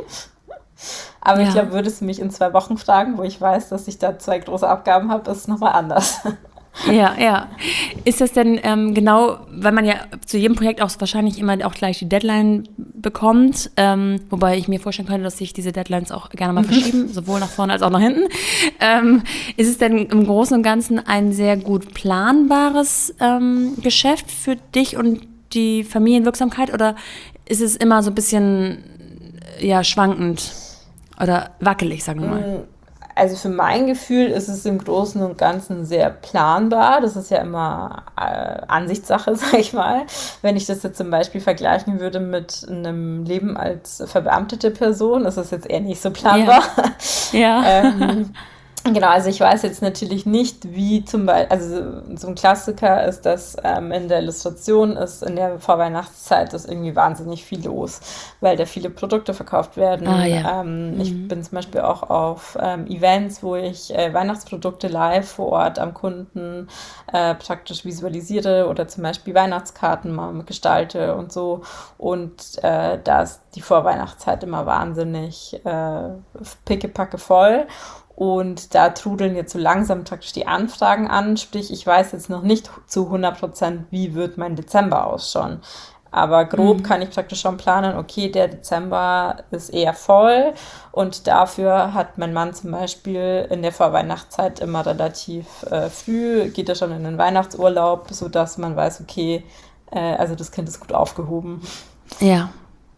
Aber ich glaube, Ja. würdest du mich in zwei Wochen fragen, wo ich weiß, dass ich da zwei große Abgaben habe, ist es nochmal anders. Ja, ja. Ist das denn ähm, genau, weil man ja zu jedem Projekt auch wahrscheinlich immer auch gleich die Deadline bekommt, ähm, wobei ich mir vorstellen könnte, dass sich diese Deadlines auch gerne mal verschieben, sowohl nach vorne als auch nach hinten. Ähm, ist es denn im Großen und Ganzen ein sehr gut planbares ähm, Geschäft für dich und die Familienwirksamkeit oder ist es immer so ein bisschen ja, schwankend oder wackelig, sagen wir mal? Also für mein Gefühl ist es im Großen und Ganzen sehr planbar. Das ist ja immer äh, Ansichtssache, sag ich mal. Wenn ich das jetzt zum Beispiel vergleichen würde mit einem Leben als verbeamtete Person, ist das jetzt eher nicht so Ja, planbar. ja. ähm, Genau, also ich weiß jetzt natürlich nicht, wie zum Beispiel, also so ein Klassiker ist, dass ähm, in der Illustration ist in der Vorweihnachtszeit ist irgendwie wahnsinnig viel los, weil da viele Produkte verkauft Ah werden. ja. Ähm, ich Mhm. bin zum Beispiel auch auf ähm, Events, wo ich äh, Weihnachtsprodukte live vor Ort am Kunden äh, praktisch visualisiere oder zum Beispiel Weihnachtskarten mal gestalte und so. Und äh, da ist die Vorweihnachtszeit immer wahnsinnig äh, pickepacke voll. Und da trudeln jetzt so langsam praktisch die Anfragen an. Sprich, ich weiß jetzt noch nicht zu hundert Prozent, wie wird mein Dezember ausschauen. Aber grob Mhm. kann ich praktisch schon planen, okay, der Dezember ist eher voll und dafür hat mein Mann zum Beispiel in der Vorweihnachtszeit immer relativ äh, früh, geht er schon in den Weihnachtsurlaub, sodass man weiß, okay, äh, also das Kind ist gut aufgehoben. Ja.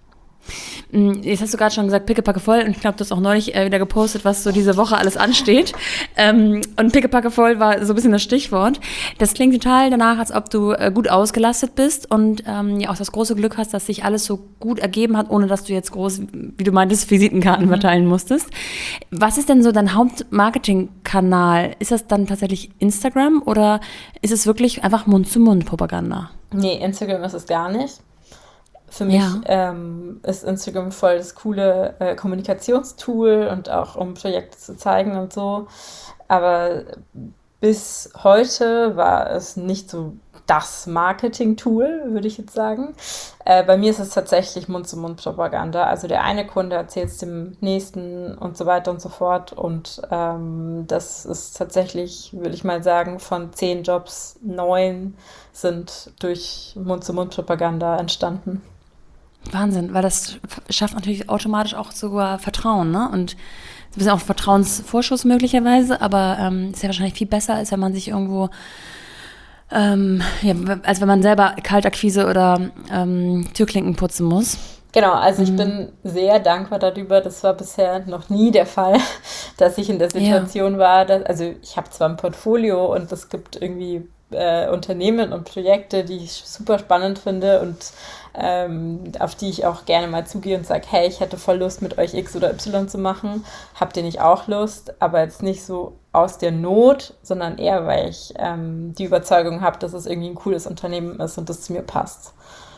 Mm, Jetzt hast du gerade schon gesagt, pickepacke voll und ich glaube, du hast auch neulich äh, wieder gepostet, was so diese Woche alles ansteht. Ähm, und pickepacke voll war so ein bisschen das Stichwort. Das klingt total danach, als ob du äh, gut ausgelastet bist und ähm, ja auch das große Glück hast, dass sich alles so gut ergeben hat, ohne dass du jetzt groß, wie du meintest, Visitenkarten verteilen musstest. Was ist denn so dein Hauptmarketingkanal? Ist das dann tatsächlich Instagram oder ist es wirklich einfach Mund-zu-Mund-Propaganda? Nee, Instagram ist es gar nicht. Für mich Ja, ähm, ist Instagram voll das coole äh, Kommunikationstool und auch um Projekte zu zeigen und so. Aber bis heute war es nicht so das Marketing-Tool, würde ich jetzt sagen. Äh, bei mir ist es tatsächlich Mund-zu-Mund-Propaganda. Also der eine Kunde erzählt es dem nächsten und so weiter und so fort. Und ähm, das ist tatsächlich, würde ich mal sagen, von zehn Jobs neun sind durch Mund-zu-Mund-Propaganda entstanden. Wahnsinn, weil das schafft natürlich automatisch auch sogar Vertrauen, ne? Und ein bisschen auch Vertrauensvorschuss möglicherweise, aber ähm, ist ja wahrscheinlich viel besser, als wenn man sich irgendwo, ähm, ja, als wenn man selber Kaltakquise oder ähm, Türklinken putzen muss. Genau, also ich Mhm. bin sehr dankbar darüber. Das war bisher noch nie der Fall, dass ich in der Ja, Situation war, dass, also ich habe zwar ein Portfolio und es gibt irgendwie äh, Unternehmen und Projekte, die ich super spannend finde und ähm, auf die ich auch gerne mal zugehe und sage, hey, ich hätte voll Lust, mit euch X oder Y zu machen. Habt ihr nicht auch Lust? Aber jetzt nicht so aus der Not, sondern eher, weil ich ähm, die Überzeugung habe, dass es irgendwie ein cooles Unternehmen ist und das zu mir passt.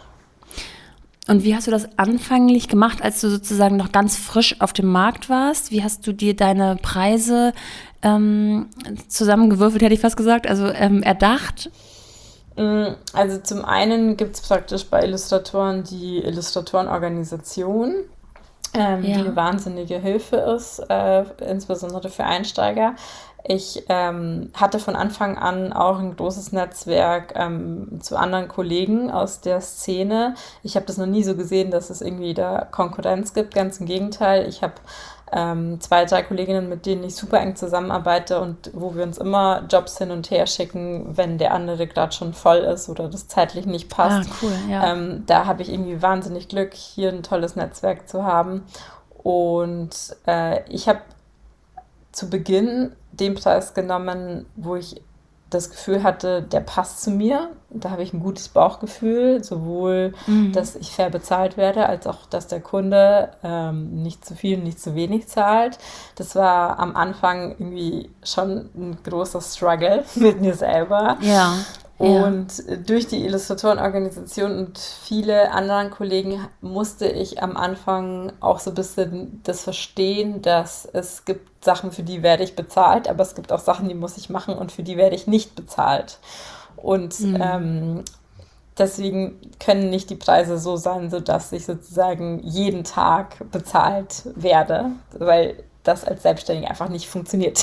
und wie hast du das anfänglich gemacht, als du sozusagen noch ganz frisch auf dem Markt warst? Wie hast du dir deine Preise ähm, zusammengewürfelt, hätte ich fast gesagt, also ähm, erdacht? Mm, Also zum einen gibt es praktisch bei Illustratoren die Illustratorenorganisation, ähm, die eine Ja. wahnsinnige Hilfe ist, äh, insbesondere für Einsteiger. Ich ähm, hatte von Anfang an auch ein großes Netzwerk ähm, zu anderen Kollegen aus der Szene. Ich habe das noch nie so gesehen, dass es irgendwie da Konkurrenz gibt. Ganz im Gegenteil. Ich habe ähm, zwei, drei Kolleginnen, mit denen ich super eng zusammenarbeite und wo wir uns immer Jobs hin und her schicken, wenn der andere gerade schon voll ist oder das zeitlich nicht passt. Ah, cool, ja. Ähm, da habe ich irgendwie wahnsinnig Glück, hier ein tolles Netzwerk zu haben. Und äh, ich habe zu Beginn den Preis genommen, wo ich das Gefühl hatte, der passt zu mir. Da habe ich ein gutes Bauchgefühl, sowohl, mhm. dass ich fair bezahlt werde, als auch, dass der Kunde ähm, nicht zu viel, nicht zu wenig zahlt. Das war am Anfang irgendwie schon ein großer Struggle mit mir selber. Ja. Und ja. durch die Illustratorenorganisation und viele anderen Kollegen musste ich am Anfang auch so ein bisschen das verstehen, dass es gibt Sachen, für die werde ich bezahlt, aber es gibt auch Sachen, die muss ich machen und für die werde ich nicht bezahlt. Und mhm. ähm, deswegen können nicht die Preise so sein, sodass ich sozusagen jeden Tag bezahlt werde, weil das als Selbstständige einfach nicht funktioniert.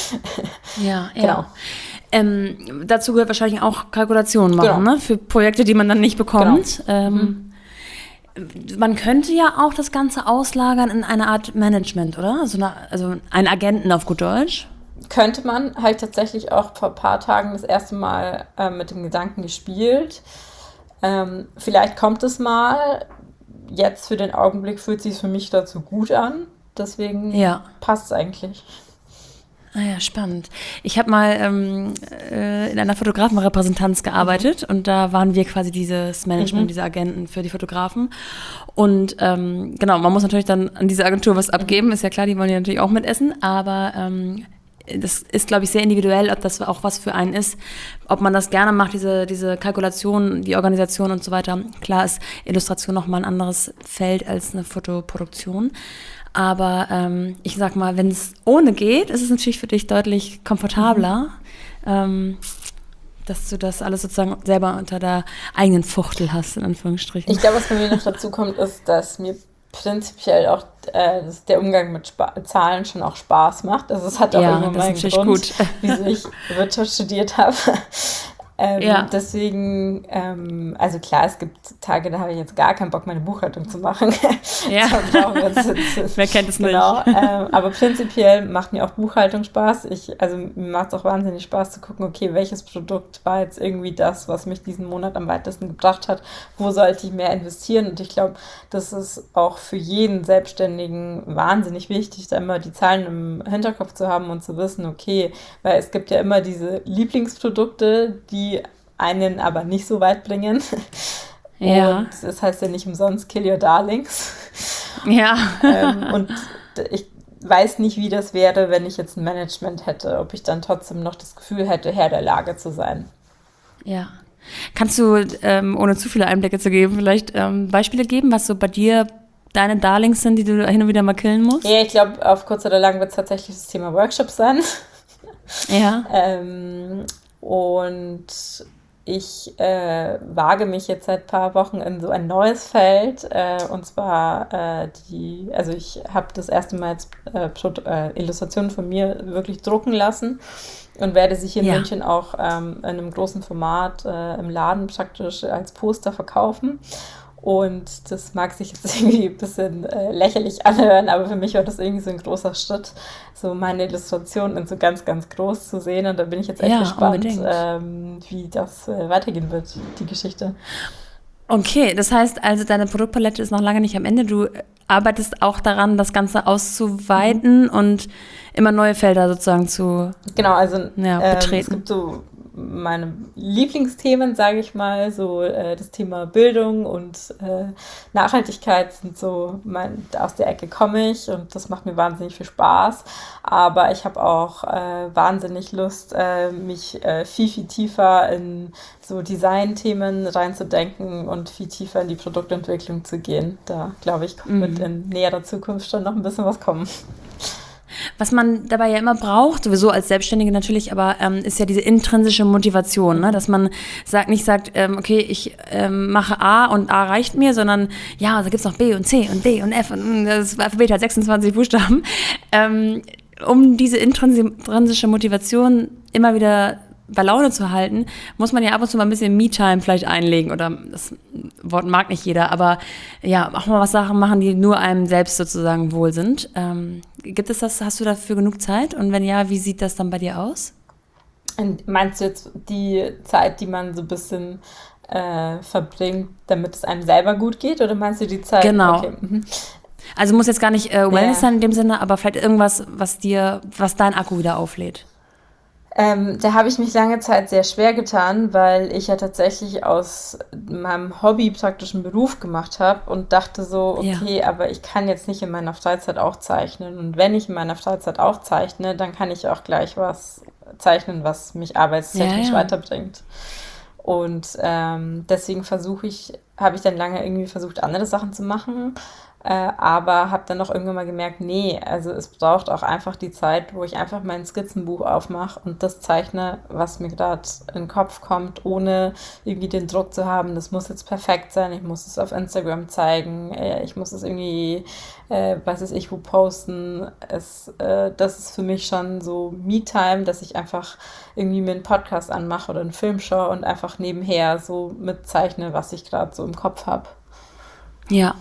Ja, ja. Genau. Ähm, dazu gehört wahrscheinlich auch Kalkulationen machen, genau. ne? Für Projekte, die man dann nicht bekommt. Genau. Ähm, mhm. Man könnte ja auch das Ganze auslagern in eine Art Management, oder? Also, eine, also einen Agenten auf gut Deutsch. Könnte man. Habe ich tatsächlich auch vor ein paar Tagen das erste Mal äh, mit dem Gedanken gespielt. Ähm, vielleicht kommt es mal. Jetzt für den Augenblick fühlt es sich für mich dazu gut an. Deswegen ja. passt es eigentlich. Ah ja, spannend. Ich habe mal ähm, äh, in einer Fotografenrepräsentanz gearbeitet mhm. und da waren wir quasi dieses Management, mhm. diese Agenten für die Fotografen. Und ähm, genau, man muss natürlich dann an diese Agentur was abgeben, mhm. ist ja klar, die wollen ja natürlich auch mitessen, aber ähm, das ist, glaube ich, sehr individuell, ob das auch was für einen ist, ob man das gerne macht, diese, diese Kalkulation, die Organisation und so weiter. Klar ist Illustration nochmal ein anderes Feld als eine Fotoproduktion. Aber ähm, ich sag mal, wenn es ohne geht, ist es natürlich für dich deutlich komfortabler, mhm. ähm, dass du das alles sozusagen selber unter der eigenen Fuchtel hast, in Anführungsstrichen. Ich glaube, was bei mir noch dazu kommt, ist, dass mir prinzipiell auch äh, dass der Umgang mit Sp- Zahlen schon auch Spaß macht. Also es hat auch ja, immer meinen Grund, gut. wieso ich Wirtschaft studiert habe. Ähm, ja. Deswegen, ähm, also klar, es gibt Tage, da habe ich jetzt gar keinen Bock, meine Buchhaltung zu machen. Ja. Wer kennt es genau. nicht? Ähm, aber prinzipiell macht mir auch Buchhaltung Spaß. Ich, also mir macht es auch wahnsinnig Spaß zu gucken, okay, welches Produkt war jetzt irgendwie das, was mich diesen Monat am weitesten gebracht hat, wo sollte ich mehr investieren? Und ich glaube, das ist auch für jeden Selbstständigen wahnsinnig wichtig, da immer die Zahlen im Hinterkopf zu haben und zu wissen, okay, weil es gibt ja immer diese Lieblingsprodukte, die einen aber nicht so weit bringen. Ja. Und das heißt ja nicht umsonst Kill Your Darlings. Ja. ähm, und ich weiß nicht, wie das wäre, wenn ich jetzt ein Management hätte, ob ich dann trotzdem noch das Gefühl hätte, Herr der Lage zu sein. Ja. Kannst du, ähm, ohne zu viele Einblicke zu geben, vielleicht ähm, Beispiele geben, was so bei dir deine Darlings sind, die du hin und wieder mal killen musst? Ja, ich glaube, auf kurz oder lang wird es tatsächlich das Thema Workshops sein. Ja. ähm, Und ich äh, wage mich jetzt seit ein paar Wochen in so ein neues Feld, äh, und zwar äh, die, also ich habe das erste Mal jetzt äh, Pro- äh, Illustrationen von mir wirklich drucken lassen und werde sie hier in ja. München auch ähm, in einem großen Format äh, im Laden praktisch als Poster verkaufen. Und das mag sich jetzt irgendwie ein bisschen äh, lächerlich anhören, aber für mich war das irgendwie so ein großer Schritt, so meine Illustrationen in so ganz, ganz groß zu sehen. Und da bin ich jetzt echt ja, gespannt, ähm, wie das äh, weitergehen wird, die Geschichte. Okay, das heißt also, deine Produktpalette ist noch lange nicht am Ende. Du arbeitest auch daran, das Ganze auszuweiten mhm. und immer neue Felder sozusagen zu genau, also, ja, ähm, betreten. Es gibt so meine Lieblingsthemen, sage ich mal, so äh, das Thema Bildung und äh, Nachhaltigkeit sind so, mein, aus der Ecke komme ich und das macht mir wahnsinnig viel Spaß, aber ich habe auch äh, wahnsinnig Lust, äh, mich äh, viel, viel tiefer in so Design-Themen reinzudenken und viel tiefer in die Produktentwicklung zu gehen. Da, glaube ich, mhm. wird in näherer Zukunft schon noch ein bisschen was kommen. Was man dabei ja immer braucht, sowieso als Selbstständige natürlich, aber ähm, ist ja diese intrinsische Motivation, ne? Dass man sagt, nicht sagt, ähm, okay, ich ähm, mache A und A reicht mir, sondern ja, da gibt es noch B und C und D und F und das Alphabet hat sechsundzwanzig Buchstaben. Ähm, um diese intrinsische Motivation immer wieder bei Laune zu halten, muss man ja ab und zu mal ein bisschen Me-Time vielleicht einlegen. Oder das Wort mag nicht jeder, aber ja, auch mal was Sachen machen, die nur einem selbst sozusagen wohl sind. Ähm, gibt es das, hast du dafür genug Zeit? Und wenn ja, wie sieht das dann bei dir aus? Und meinst du jetzt die Zeit, die man so ein bisschen äh, verbringt, damit es einem selber gut geht? Oder meinst du die Zeit? Genau. Okay. Mhm. Also muss jetzt gar nicht äh, Wellness Ja. sein in dem Sinne, aber vielleicht irgendwas, was dir, was dein Akku wieder auflädt. Ähm, da habe ich mich lange Zeit sehr schwer getan, weil ich ja tatsächlich aus meinem Hobby praktisch einen Beruf gemacht habe und dachte so, Ja. okay, aber ich kann jetzt nicht in meiner Freizeit auch zeichnen. Und wenn ich in meiner Freizeit auch zeichne, dann kann ich auch gleich was zeichnen, was mich arbeitstechnisch Ja, ja. weiterbringt. Und ähm, deswegen versuche ich, habe ich dann lange irgendwie versucht, andere Sachen zu machen, äh, aber habe dann noch irgendwann mal gemerkt, nee, also es braucht auch einfach die Zeit, wo ich einfach mein Skizzenbuch aufmache und das zeichne, was mir gerade in den Kopf kommt, ohne irgendwie den Druck zu haben, das muss jetzt perfekt sein, ich muss es auf Instagram zeigen, äh, ich muss es irgendwie, äh, was weiß ich, wo posten. Es, äh, das ist für mich schon so Me-Time, dass ich einfach irgendwie mir einen Podcast anmache oder einen Film schaue und einfach nebenher so mitzeichne, was ich gerade so im Kopf habe. Ja.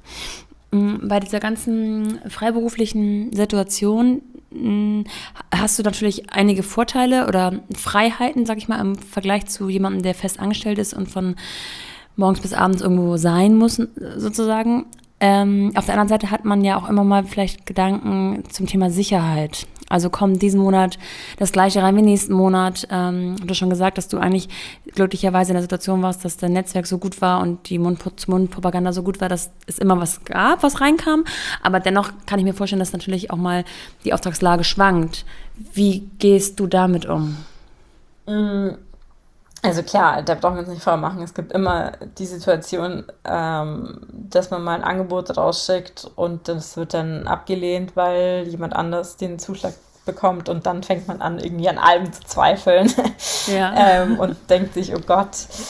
Mm, Bei dieser ganzen freiberuflichen Situation mm, hast du natürlich einige Vorteile oder Freiheiten, sag ich mal, im Vergleich zu jemandem, der fest angestellt ist und von morgens bis abends irgendwo sein muss, sozusagen. Ähm, auf der anderen Seite hat man ja auch immer mal vielleicht Gedanken zum Thema Sicherheit. Also kommt diesen Monat das Gleiche rein wie nächsten Monat. Ähm, du hast schon gesagt, dass du eigentlich glücklicherweise in der Situation warst, dass dein Netzwerk so gut war und die Mund-zu-Mund-Propaganda so gut war, dass es immer was gab, was reinkam. Aber dennoch kann ich mir vorstellen, dass natürlich auch mal die Auftragslage schwankt. Wie gehst du damit um? Also klar, da brauchen wir uns nicht vormachen. Es gibt immer die Situation, ähm, dass man mal ein Angebot rausschickt und das wird dann abgelehnt, weil jemand anders den Zuschlag bekommt und dann fängt man an, irgendwie an allem zu zweifeln Ja. ähm, und denkt sich, oh Gott.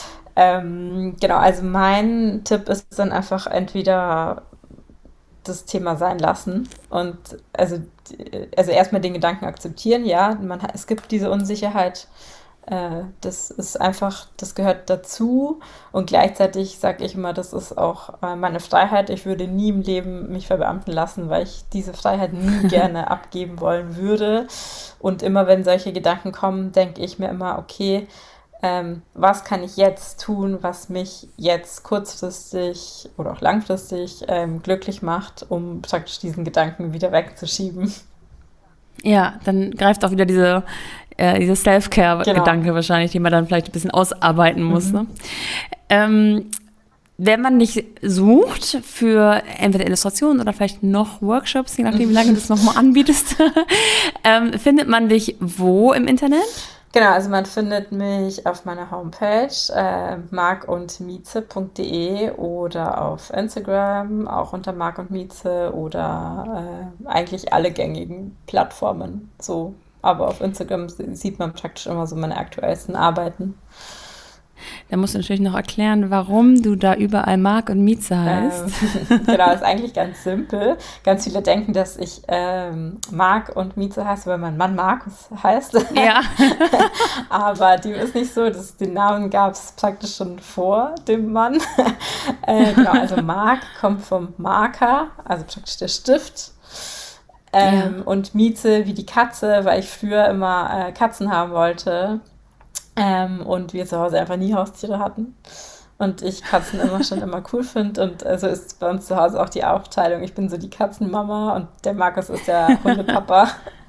Ähm, genau, also mein Tipp ist dann einfach entweder das Thema sein lassen und also, also erstmal den Gedanken akzeptieren, ja, man, hat- es gibt diese Unsicherheit, äh, das ist einfach, das gehört dazu und gleichzeitig sage ich immer, das ist auch äh, meine Freiheit. Ich würde nie im Leben mich verbeamten lassen, weil ich diese Freiheit nie gerne abgeben wollen würde. Und immer wenn solche Gedanken kommen, denke ich mir immer, okay, ähm, was kann ich jetzt tun, was mich jetzt kurzfristig oder auch langfristig ähm, glücklich macht, um praktisch diesen Gedanken wieder wegzuschieben. Ja, dann greift auch wieder diese, äh, diese Genau. Self-Care-Gedanke wahrscheinlich, die man dann vielleicht ein bisschen ausarbeiten muss. Mhm. Ne? Ähm, wenn man dich sucht für entweder Illustrationen oder vielleicht noch Workshops, je nachdem, wie lange du das nochmal anbietest, ähm, findet man dich wo im Internet? Genau, also man findet mich auf meiner Homepage äh, markundmieze punkt de oder auf Instagram auch unter Mark und Mieze oder äh, eigentlich alle gängigen Plattformen so. Aber auf Instagram s- sieht man praktisch immer so meine aktuellsten Arbeiten. Da musst du natürlich noch erklären, warum du da überall Mark und Mieze heißt. Ähm, genau, ist eigentlich ganz simpel. Ganz viele denken, dass ich ähm, Mark und Mieze heiße, weil mein Mann Markus heißt. Ja. Aber dem ist nicht so. Das, den Namen gab es praktisch schon vor dem Mann. äh, genau, also Mark kommt vom Marker, also praktisch der Stift. Ähm, Ja. und Mieze wie die Katze, weil ich früher immer äh, Katzen haben wollte. Ähm, und wir zu Hause einfach nie Haustiere hatten. Und ich Katzen immer schon immer cool finde. Und also ist bei uns zu Hause auch die Aufteilung. Ich bin so die Katzenmama und der Markus ist der Hundepapa.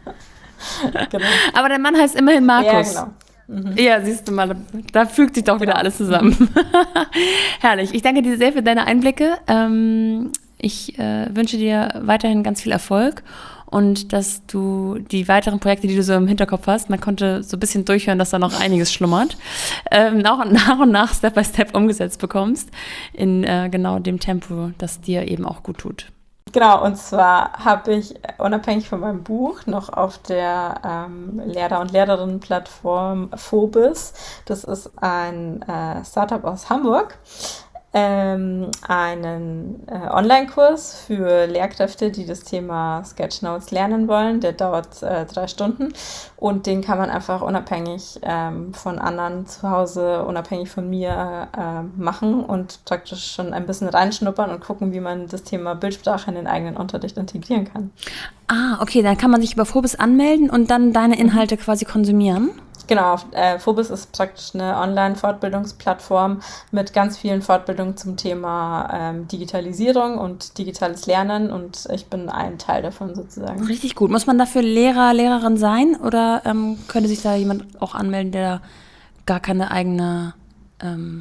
Genau. Aber der Mann heißt immerhin Ja, Markus. genau. Mhm. Ja, siehst du mal, da fügt sich doch wieder Genau. alles zusammen. Herrlich. Ich danke dir sehr für deine Einblicke. Ähm, ich äh, wünsche dir weiterhin ganz viel Erfolg und dass du die weiteren Projekte, die du so im Hinterkopf hast, man konnte so ein bisschen durchhören, dass da noch einiges schlummert, ähm, auch nach und nach Step by Step umgesetzt bekommst in äh, genau dem Tempo, das dir eben auch gut tut. Genau, und zwar habe ich äh, unabhängig von meinem Buch noch auf der ähm, Lehrer- und Lehrerinnen-Plattform Phobis, das ist ein äh, Startup aus Hamburg, ähm, einen äh, Online-Kurs für Lehrkräfte, die das Thema Sketchnotes lernen wollen. Der dauert äh, drei Stunden und den kann man einfach unabhängig ähm, von anderen zu Hause, unabhängig von mir äh, machen und praktisch schon ein bisschen reinschnuppern und gucken, wie man das Thema Bildsprache in den eigenen Unterricht integrieren kann. Ah, okay, dann kann man sich über Phobis anmelden und dann deine Inhalte quasi konsumieren? Genau, äh, Phobis ist praktisch eine Online-Fortbildungsplattform mit ganz vielen Fortbildungen zum Thema ähm, Digitalisierung und digitales Lernen und ich bin ein Teil davon sozusagen. Richtig gut. Muss man dafür Lehrer, Lehrerin sein oder ähm, könnte sich da jemand auch anmelden, der gar keine eigene... Ähm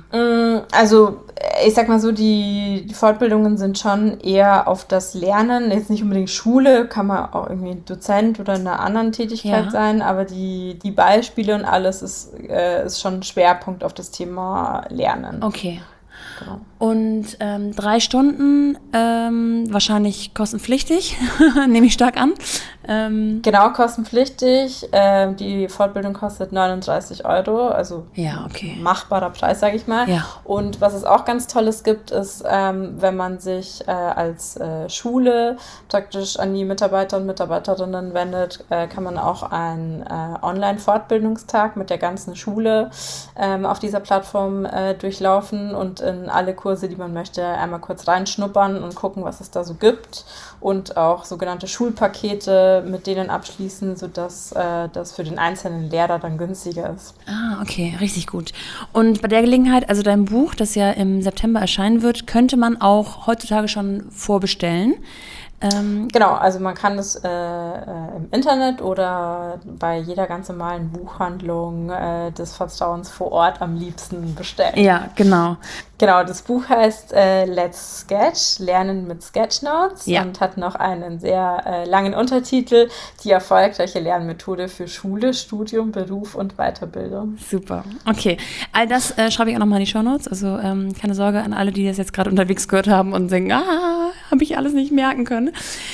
Also ich sag mal so, die, die Fortbildungen sind schon eher auf das Lernen, jetzt nicht unbedingt Schule, kann man auch irgendwie Dozent oder in einer anderen Tätigkeit Ja. sein, aber die, die Beispiele und alles ist, äh, ist schon ein Schwerpunkt auf das Thema Lernen. Okay. Genau. Und ähm, drei Stunden, ähm, wahrscheinlich kostenpflichtig, nehme ich stark an. Ähm, Genau, kostenpflichtig. Äh, die Fortbildung kostet neununddreißig Euro, also ja, okay. machbarer Preis, sage ich mal. Ja. Und was es auch ganz Tolles gibt, ist, ähm, wenn man sich äh, als äh, Schule praktisch an die Mitarbeiter und Mitarbeiterinnen wendet, äh, kann man auch einen äh, Online-Fortbildungstag mit der ganzen Schule ähm, auf dieser Plattform äh, durchlaufen und in alle Kurse, die man möchte, einmal kurz reinschnuppern und gucken, was es da so gibt. Und auch sogenannte Schulpakete mit denen abschließen, sodass äh, das für den einzelnen Lehrer dann günstiger ist. Ah, okay, richtig gut. Und bei der Gelegenheit, also dein Buch, das ja im September erscheinen wird, könnte man auch heutzutage schon vorbestellen. Ähm, genau, also man kann es äh, äh, im Internet oder bei jeder ganz normalen Buchhandlung äh, des Vertrauens vor Ort am liebsten bestellen. Ja, genau. Genau, das Buch heißt äh, Let's Sketch, Lernen mit Sketchnotes Ja. und hat noch einen sehr äh, langen Untertitel, die erfolgreiche Lernmethode für Schule, Studium, Beruf und Weiterbildung. Super. Okay, all das äh, schreibe ich auch nochmal in die Shownotes. Also ähm, keine Sorge an alle, die das jetzt gerade unterwegs gehört haben und denken, ah, habe ich alles nicht merken können.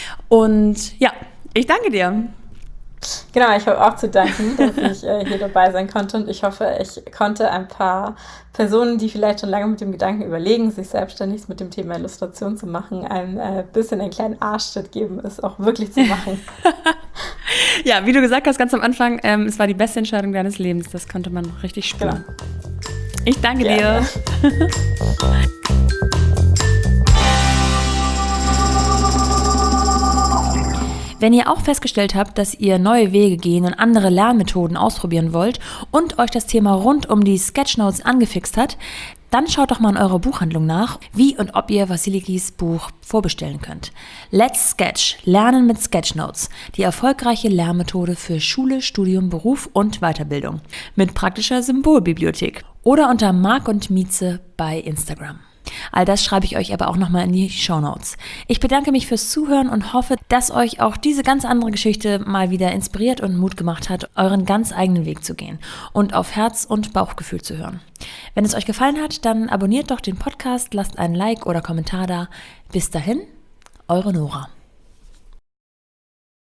Und ja, ich danke dir. Genau, ich habe auch zu danken, dass ich äh, hier dabei sein konnte und ich hoffe, ich konnte ein paar Personen, die vielleicht schon lange mit dem Gedanken überlegen, sich selbstständig mit dem Thema Illustration zu machen, ein äh, bisschen einen kleinen Arschtritt geben, es auch wirklich zu machen. Ja, wie du gesagt hast, ganz am Anfang, ähm, es war die beste Entscheidung deines Lebens. Das konnte man richtig spüren. Genau. Ich danke Gerne. dir. Wenn ihr auch festgestellt habt, dass ihr neue Wege gehen und andere Lernmethoden ausprobieren wollt und euch das Thema rund um die Sketchnotes angefixt hat, dann schaut doch mal in eurer Buchhandlung nach, wie und ob ihr Vasilikis Buch vorbestellen könnt. Let's Sketch, Lernen mit Sketchnotes, die erfolgreiche Lernmethode für Schule, Studium, Beruf und Weiterbildung mit praktischer Symbolbibliothek oder unter Marc und Mieze bei Instagram. All das schreibe ich euch aber auch nochmal in die Shownotes. Ich bedanke mich fürs Zuhören und hoffe, dass euch auch diese ganz andere Geschichte mal wieder inspiriert und Mut gemacht hat, euren ganz eigenen Weg zu gehen und auf Herz und Bauchgefühl zu hören. Wenn es euch gefallen hat, dann abonniert doch den Podcast, lasst einen Like oder Kommentar da. Bis dahin, eure Nora.